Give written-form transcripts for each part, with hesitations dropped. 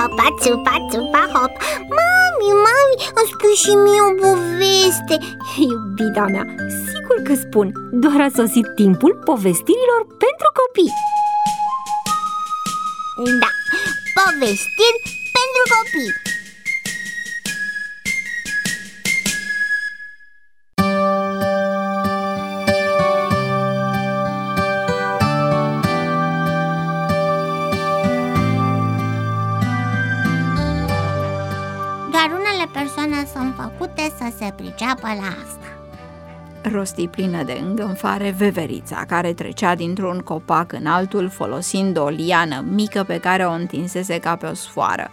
țupa, țupa, țupa, hop. Mami, îmi spui și mie o poveste. Iubita mea, sigur că spun. Doar a sosit timpul povestirilor pentru copii. Da, povestiri pentru copii. Doar unele persoane sunt făcute să se priceapă la asta. Rosti plină de îngânfare Veverița, care trecea dintr-un copac în altul folosind o liană mică pe care o întinsese ca pe o sfoară.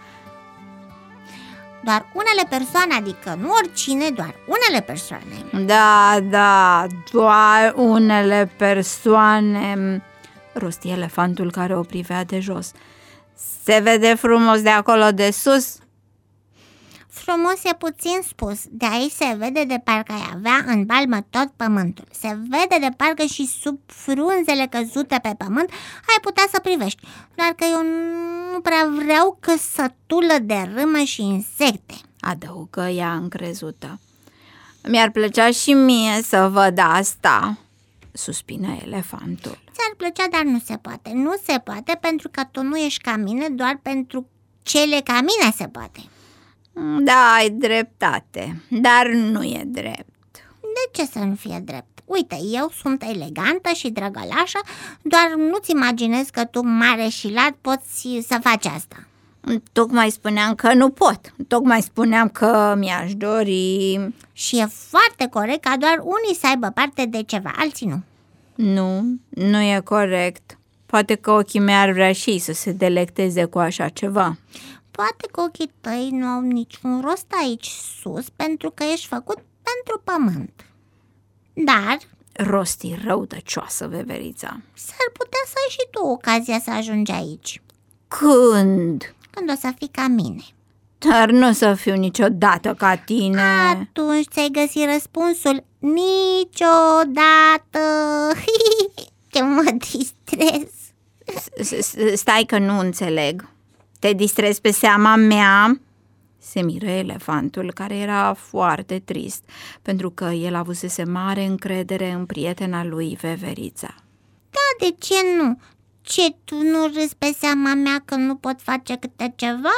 Doar unele persoane, adică nu oricine, doar unele persoane. Da, doar unele persoane, rosti elefantul care o privea de jos. Se vede frumos de acolo de sus? Frumos e puțin spus, de aici se vede de parcă ai avea în palmă tot pământul. Se vede de parcă și sub frunzele căzute pe pământ ai putea să privești. Doar că eu nu prea vreau căsătulă de râmă și insecte, adăugă ea încrezută. Mi-ar plăcea și mie să văd asta, suspină elefantul. Ți-ar plăcea, dar nu se poate. Nu se poate pentru că tu nu ești ca mine, doar pentru cele ca mine se poate. Da, ai dreptate, dar nu e drept. De ce să nu fie drept? Uite, eu sunt elegantă și drăgălașă, doar nu-ți imaginezi că tu, mare și lat, poți să faci asta. Tocmai spuneam că nu pot, tocmai spuneam că mi-aș dori. Și e foarte corect ca doar unii să aibă parte de ceva, alții nu. Nu e corect. Poate că ochii mei ar vrea și să se delecteze cu așa ceva. Poate că ochii tăi nu au niciun rost aici sus, pentru că ești făcut pentru pământ. Dar rosti răutăcioasă Veverița, s-ar putea să ai și tu ocazia să ajungi aici. Când? Când o să fii ca mine. Dar nu o să fiu niciodată ca tine. Atunci ți-ai găsit răspunsul. Niciodată. Ce mă distrez. Stai că nu înțeleg. Te distrezi pe seama mea? Se miră elefantul, care era foarte trist, pentru că el avusese mare încredere în prietena lui Veverița. Da, de ce nu? Ce, tu nu râzi pe seama mea că nu pot face câte ceva?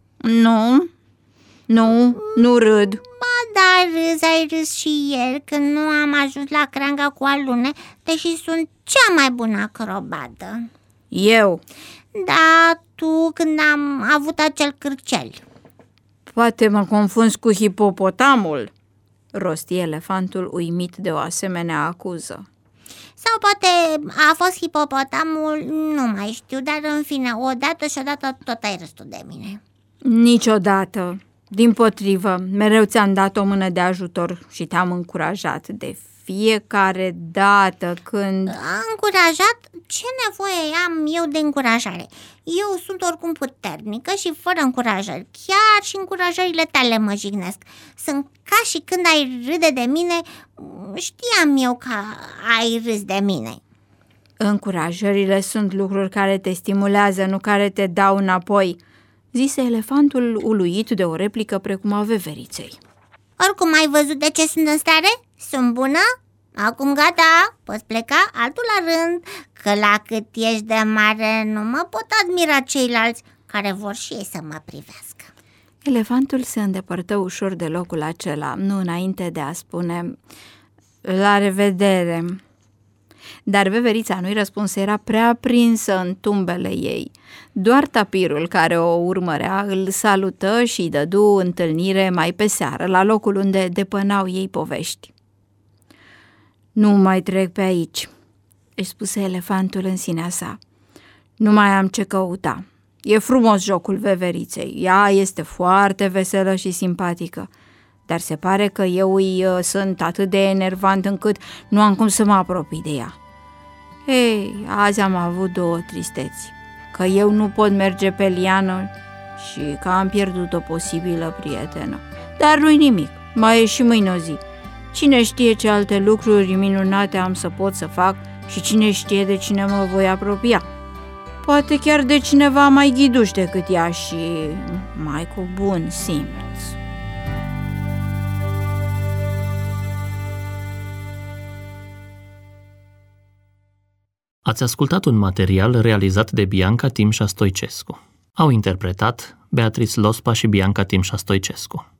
Nu râd. Ba da, ai râs și ieri când nu am ajuns la cranga cu alune, deși sunt cea mai bună acrobată. Eu? Da, tu, când am avut acel cârcel. Poate mă confunzi cu hipopotamul, rosti elefantul uimit de o asemenea acuză. Sau poate a fost hipopotamul, nu mai știu, dar în fine, odată și odată tot ai râs tu de mine. Niciodată. Dimpotrivă, mereu ți-am dat o mână de ajutor și te-am încurajat de fiecare dată când... Încurajat? Ce nevoie am eu de încurajare? Eu sunt oricum puternică și fără încurajări. Chiar și încurajările tale mă jignesc. Sunt ca și când ai râde de mine. Știam eu că ai râs de mine. Încurajările sunt lucruri care te stimulează, nu care te dau înapoi, zise elefantul uluit de o replică precum a Veveriței. Oricum ai văzut de ce sunt în stare? Sunt bună? Acum gata, poți pleca altul la rând, că la cât ești de mare nu mă pot admira ceilalți care vor și ei să mă privească. Elefantul se îndepărtă ușor de locul acela, nu înainte de a spune la revedere. Dar Veverița nu-i răspunse, era prea prinsă în tumbele ei. Doar tapirul care o urmărea îl salută și îi dădu întâlnire mai pe seară, la locul unde depănau ei povești. Nu mai trec pe aici, își spuse elefantul în sinea sa. Nu mai am ce căuta. E frumos jocul Veveriței, ea este foarte veselă și simpatică, dar se pare că eu îi sunt atât de enervant încât nu am cum să mă apropii de ea. Ei, azi am avut două tristeți, că eu nu pot merge pe liană și că am pierdut o posibilă prietenă. Dar nu-i nimic, mai e și mâine o zi. Cine știe ce alte lucruri minunate am să pot să fac și cine știe de cine mă voi apropia. poate chiar de cineva mai ghiduș decât ea și mai cu bun simț. Ați ascultat un material realizat de Bianca Timșa Stoicescu. Au interpretat Beatrice Lospa și Bianca Timșa Stoicescu.